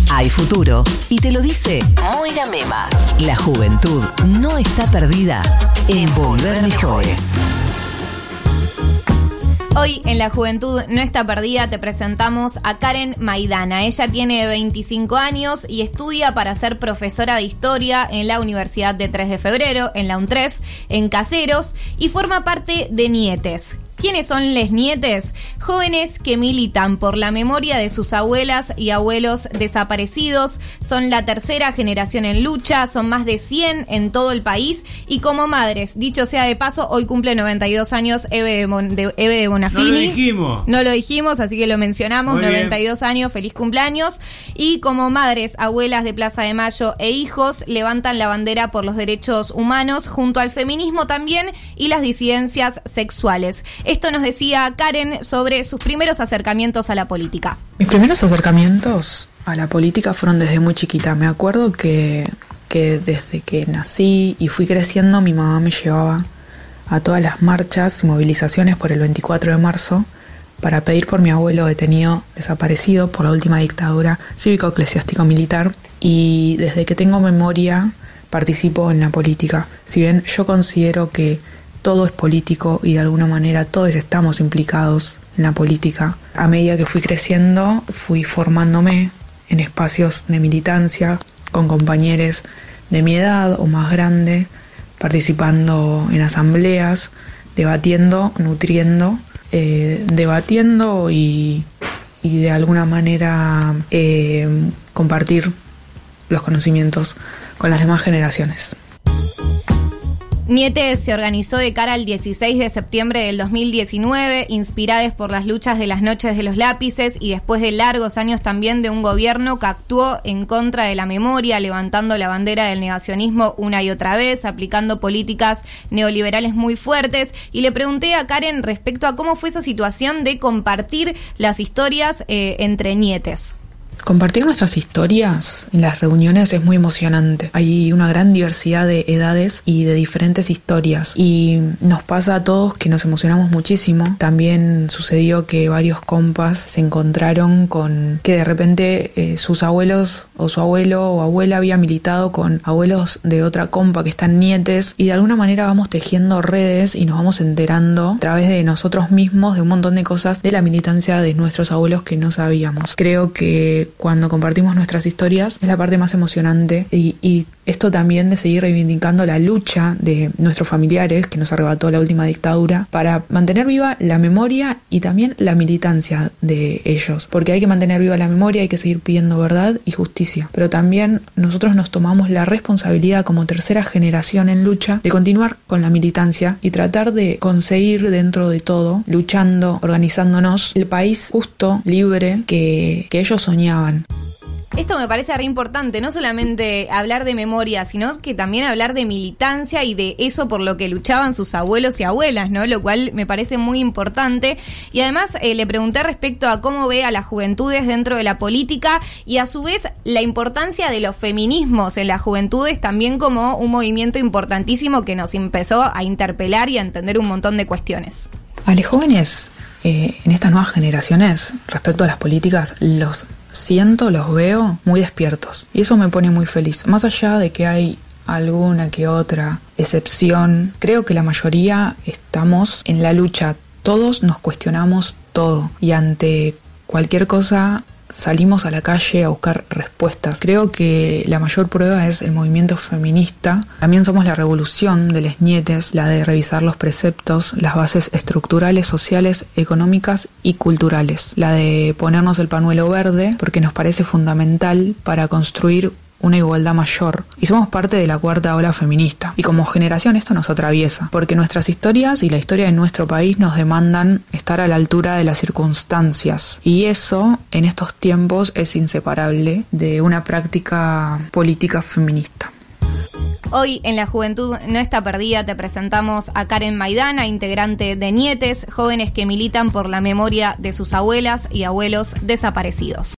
Hay futuro y te lo dice Moira Mema. La juventud no está perdida en volver mejores. Hoy en La Juventud No Está Perdida te presentamos a Karen Maidana. Ella tiene 25 años y estudia para ser profesora de historia en la Universidad de 3 de Febrero, en la UNTREF, en Caseros, y forma parte de Nietes. ¿Quiénes son les Nietes? Jóvenes que militan por la memoria de sus abuelas y abuelos desaparecidos. Son la tercera generación en lucha, son más de 100 en todo el país. Y como madres, dicho sea de paso, hoy cumple 92 años Eve de Bonafini. No lo dijimos, así que lo mencionamos. Muy 92 bien. Años, feliz cumpleaños. Y como madres, abuelas de Plaza de Mayo e hijos, levantan la bandera por los derechos humanos, junto al feminismo también y las disidencias sexuales. Esto nos decía Karen sobre sus primeros acercamientos a la política. Mis primeros acercamientos a la política fueron desde muy chiquita. Me acuerdo que desde que nací y fui creciendo, mi mamá me llevaba a todas las marchas y movilizaciones por el 24 de marzo para pedir por mi abuelo detenido, desaparecido por la última dictadura cívico-eclesiástico-militar. Y desde que tengo memoria participo en la política. Si bien yo considero que todo es político y de alguna manera todos estamos implicados en la política, a medida que fui creciendo fui formándome en espacios de militancia con compañeros de mi edad o más grande, participando en asambleas, debatiendo, nutriendo, debatiendo y de alguna manera compartir los conocimientos con las demás generaciones. Nietes se organizó de cara al 16 de septiembre del 2019, inspiradas por las luchas de las noches de los lápices y después de largos años también de un gobierno que actuó en contra de la memoria, levantando la bandera del negacionismo una y otra vez, aplicando políticas neoliberales muy fuertes. Y le pregunté a Karen respecto a cómo fue esa situación de compartir las historias entre nietes. Compartir nuestras historias en las reuniones es muy emocionante. Hay una gran diversidad de edades y de diferentes historias. Y nos pasa a todos que nos emocionamos muchísimo. También sucedió que varios compas se encontraron con que de repente sus abuelos o su abuelo o abuela había militado con abuelos de otra compa que están nietes. Y de alguna manera vamos tejiendo redes y nos vamos enterando a través de nosotros mismos de un montón de cosas de la militancia de nuestros abuelos que no sabíamos. Creo que cuando compartimos nuestras historias es la parte más emocionante y esto también de seguir reivindicando la lucha de nuestros familiares que nos arrebató la última dictadura para mantener viva la memoria y también la militancia de ellos, porque hay que mantener viva la memoria, hay que seguir pidiendo verdad y justicia, pero también nosotros nos tomamos la responsabilidad como tercera generación en lucha de continuar con la militancia y tratar de conseguir dentro de todo, luchando, organizándonos, el país justo, libre que ellos soñaban. Esto me parece re importante, no solamente hablar de memoria, sino que también hablar de militancia y de eso por lo que luchaban sus abuelos y abuelas, ¿no? Lo cual me parece muy importante. Y además le pregunté respecto a cómo ve a las juventudes dentro de la política y a su vez la importancia de los feminismos en las juventudes también como un movimiento importantísimo que nos empezó a interpelar y a entender un montón de cuestiones. A los jóvenes en estas nuevas generaciones respecto a las políticas los veo muy despiertos y eso me pone muy feliz. Más allá de que hay alguna que otra excepción, creo que la mayoría estamos en la lucha. Todos nos cuestionamos todo y ante cualquier cosa salimos a la calle a buscar respuestas. Creo que la mayor prueba es el movimiento feminista. También somos la revolución de les nietes, la de revisar los preceptos, las bases estructurales, sociales, económicas y culturales. La de ponernos el pañuelo verde porque nos parece fundamental para construir una igualdad mayor. Y somos parte de la cuarta ola feminista. Y como generación esto nos atraviesa, porque nuestras historias y la historia de nuestro país nos demandan estar a la altura de las circunstancias. Y eso, en estos tiempos, es inseparable de una práctica política feminista. Hoy en La Juventud No Está Perdida te presentamos a Karen Maidana, integrante de Nietes, jóvenes que militan por la memoria de sus abuelas y abuelos desaparecidos.